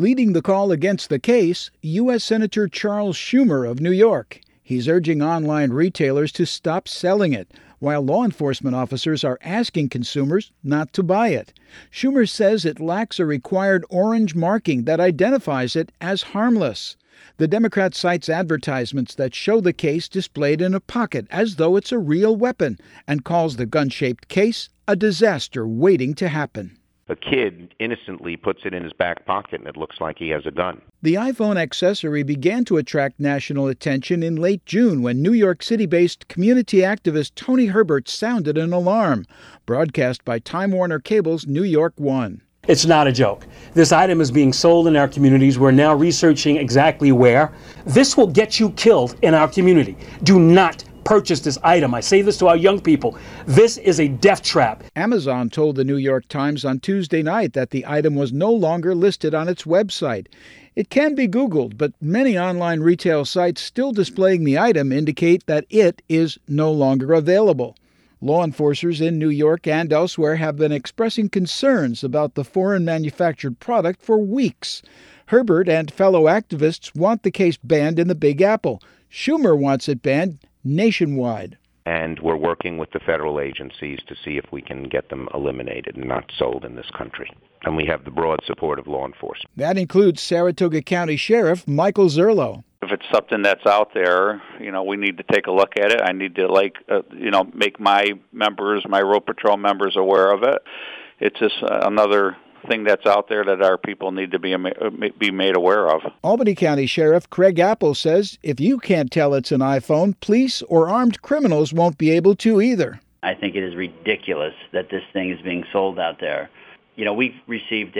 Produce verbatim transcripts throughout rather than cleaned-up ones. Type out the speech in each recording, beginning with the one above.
Leading the call against the case, U S Senator Charles Schumer of New York. He's urging online retailers to stop selling it, while law enforcement officers are asking consumers not to buy it. Schumer says it lacks a required orange marking that identifies it as harmless. The Democrat cites advertisements that show the case displayed in a pocket as though it's a real weapon and calls the gun-shaped case a disaster waiting to happen. A kid innocently puts it in his back pocket and it looks like he has a gun. The iPhone accessory began to attract national attention in late June when New York City-based community activist Tony Herbert sounded an alarm, broadcast by Time Warner Cable's New York One. It's not a joke. This item is being sold in our communities. We're now researching exactly where. This will get you killed in our community. Do not purchase this item. I say this to our young people. This is a death trap. Amazon told the New York Times on Tuesday night that the item was no longer listed on its website. It can be Googled, but many online retail sites still displaying the item indicate that it is no longer available. Law enforcers in New York and elsewhere have been expressing concerns about the foreign manufactured product for weeks. Herbert and fellow activists want the case banned in the Big Apple. Schumer wants it banned nationwide. And we're working with the federal agencies to see if we can get them eliminated and not sold in this country. And we have the broad support of law enforcement. That includes Saratoga County Sheriff Michael Zerlo. If it's something that's out there, you know, we need to take a look at it. I need to, like, uh, you know, make my members, my road patrol members aware of it. It's just uh, another thing that's out there that our people need to be be made aware of. Albany County Sheriff Craig Apple says if you can't tell it's an iPhone, police or armed criminals won't be able to either. I think it is ridiculous that this thing is being sold out there. You know, we received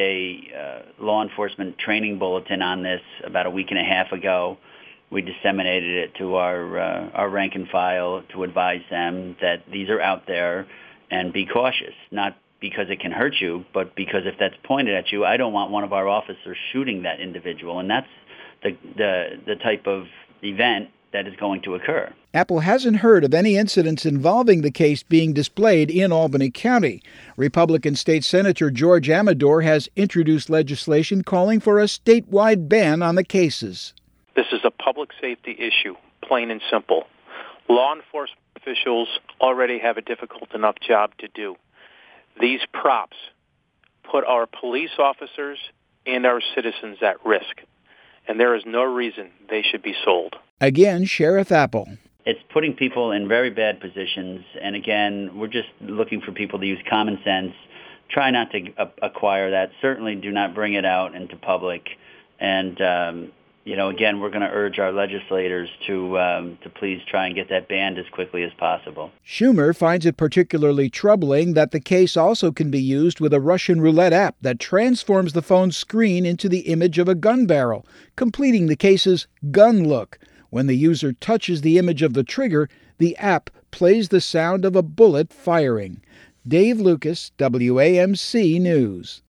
a uh, law enforcement training bulletin on this about a week and a half ago. We disseminated it to our uh, our rank and file to advise them that these are out there and be cautious, not because it can hurt you, but because if that's pointed at you, I don't want one of our officers shooting that individual, and that's the the, the type of event that is going to occur. Apple hasn't heard of any incidents involving the case being displayed in Albany County. Republican State Senator George Amador has introduced legislation calling for a statewide ban on the cases. This is a public safety issue, plain and simple. Law enforcement officials already have a difficult enough job to do. These props put our police officers and our citizens at risk, and there is no reason they should be sold. Again, Sheriff Apple. It's putting people in very bad positions, and again, we're just looking for people to use common sense. Try not to uh, acquire that. Certainly do not bring it out into public. And, um, you know, again, we're going to urge our legislators to um, to please try and get that banned as quickly as possible. Schumer finds it particularly troubling that the case also can be used with a Russian roulette app that transforms the phone's screen into the image of a gun barrel, completing the case's gun look. When the user touches the image of the trigger, the app plays the sound of a bullet firing. Dave Lucas, W A M C News.